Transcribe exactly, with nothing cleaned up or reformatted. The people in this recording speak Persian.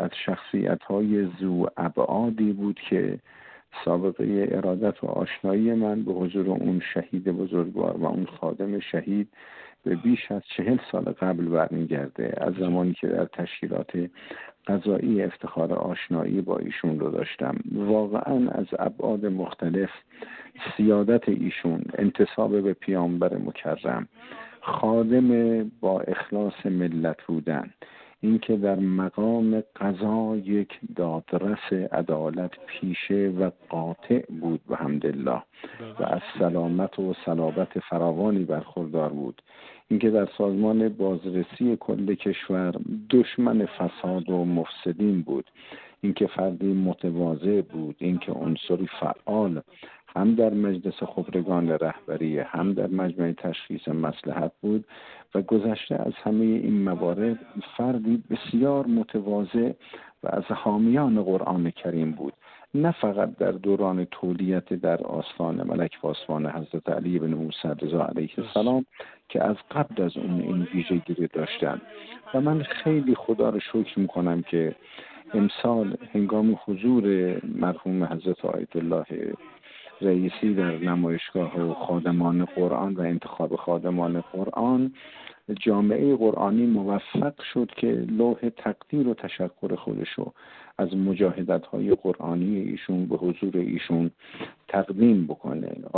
از شخصیت‌های ذو ابعادی بود که سابقه ارادت و آشنایی من به حضور اون شهید بزرگوار و اون خادم شهید به بیش از چهل سال قبل برمیگرده، از زمانی که در تشکیلات قضایی افتخار آشنایی با ایشون رو داشتم. واقعا از ابعاد مختلف سیادت ایشون، انتساب به پیامبر مکرم، خادم با اخلاص ملت بودن، اینکه در مقام قضا یک دادرس عدالت پیشه و قاطع بود و حمدالله و از سلامت و صلابت فراوانی برخوردار بود، اینکه در سازمان بازرسی کل کشور دشمن فساد و مفسدین بود، اینکه فردی متواضع بود، اینکه عنصری فعال هم در مجلس خبرگان رهبری هم در مجمع تشخیص مصلحت بود و گذشته از همه این موارد فردی بسیار متواضع و از حامیان قرآن کریم بود، نه فقط در دوران تولیت در آستان ملک پاسبان حضرت علی بن موسی رضا علیه السلام که از قبل از اون این ویژگی رو داشتن. و من خیلی خدا رو شکر میکنم که امسال هنگام حضور مرحوم حضرت آیت الله رئیسی در نمایشگاه و خادمان قرآن و انتخاب خادمان قرآن، جامعه قرآنی موفق شد که لوح تقدیر و تشکر خودشو از مجاهدت‌های قرآنی ایشون به حضور ایشون تقدیم بکنه.